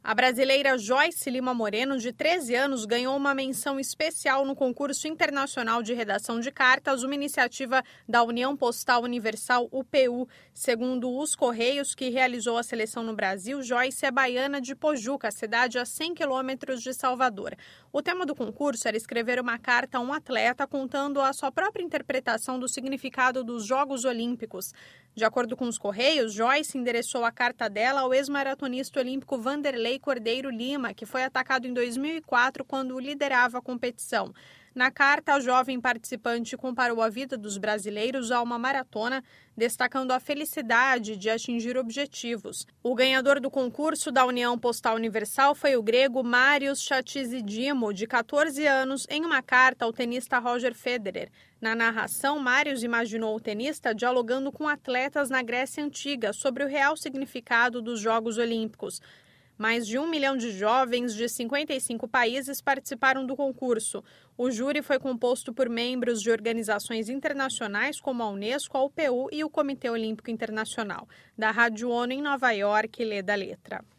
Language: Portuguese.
A brasileira Joyce Lima Moreno, de 13 anos, ganhou uma menção especial no concurso internacional de redação de cartas, uma iniciativa da União Postal Universal, UPU. Segundo os Correios, que realizou a seleção no Brasil, Joyce é baiana de Pojuca, cidade a 100 quilômetros de Salvador. O tema do concurso era escrever uma carta a um atleta contando a sua própria interpretação do significado dos Jogos Olímpicos. De acordo com os Correios, Joyce endereçou a carta dela ao ex-maratonista olímpico Vanderlei Cordeiro Lima, que foi atacado em 2004 quando liderava a competição. Na carta, a jovem participante comparou a vida dos brasileiros a uma maratona, destacando a felicidade de atingir objetivos. O ganhador do concurso da União Postal Universal foi o grego Marios Chatzizdímou, de 14 anos, em uma carta ao tenista Roger Federer. Na narração, Marios imaginou o tenista dialogando com atletas na Grécia Antiga sobre o real significado dos Jogos Olímpicos. Mais de 1 milhão de jovens de 55 países participaram do concurso. O júri foi composto por membros de organizações internacionais como a Unesco, a UPU e o Comitê Olímpico Internacional. Da Rádio ONU em Nova York, Leda Letra.